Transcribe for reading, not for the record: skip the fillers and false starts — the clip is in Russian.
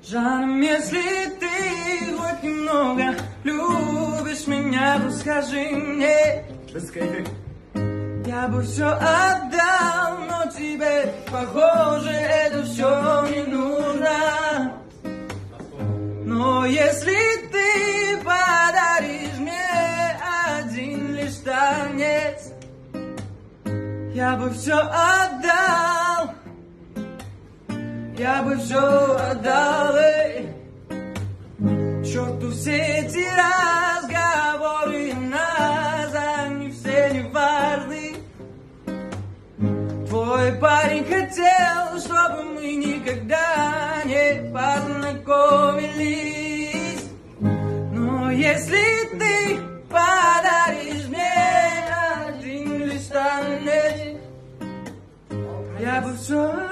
Жаным, если ты хоть немного любишь меня, то скажи мне. Я бы все отдал, но тебе, похоже, это все не нужно. Но если ты подаришь мне один лишь танец, я бы все отдал. Я бы все отдал, эй. Черту все эти разговоры нас, они все не важны. Твой парень хотел, чтобы мы никогда не познакомились. Но если ты подаришь мне один лишь танец, я бы все